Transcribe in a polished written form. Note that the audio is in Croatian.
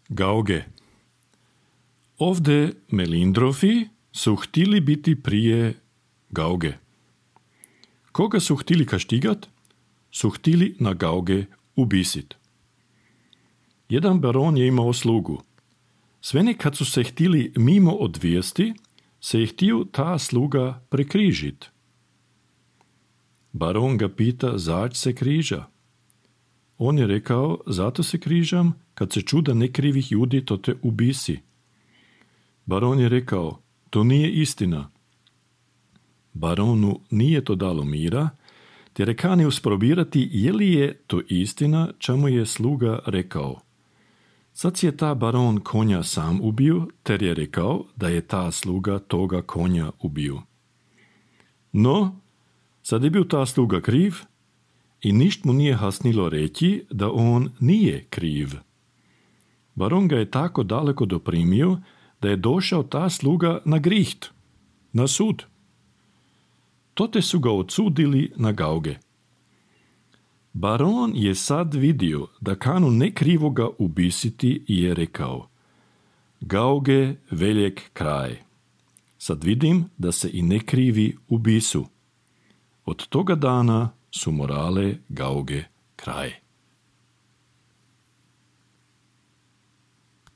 Gauge. Ovde melindrofi su htili biti prije Gauge. Koga su htili kaštigat? Su htili na Gauge ubisit. Jedan baron je imao slugu. Sve kad su se htili mimo odvijesti, se je htio ta sluga prekrižit. Baron ga pita, zač se križa? On je rekao, zato se križam, kad se čuda nekrivih ljudi, to te ubisi. Baron je rekao, to nije istina. Baronu nije to dalo mira, te je kanio sprobirati je li je to istina, čemu je sluga rekao. Sad je ta baron konja sam ubio, ter je rekao da je ta sluga toga konja ubio. No, sad je bio ta sluga kriv i ništ mu nije hasnilo reći da on nije kriv. Baron ga je tako daleko doprimio da je došao ta sluga na griht, na sud. Tote su ga odsudili na Gauge. Baron je sad vidio da kanu nekrivoga ubisiti i je rekao, Gauge veljek kraj. Sad vidim da se i nekrivi ubisu. Od toga dana su morale Gauge kraj.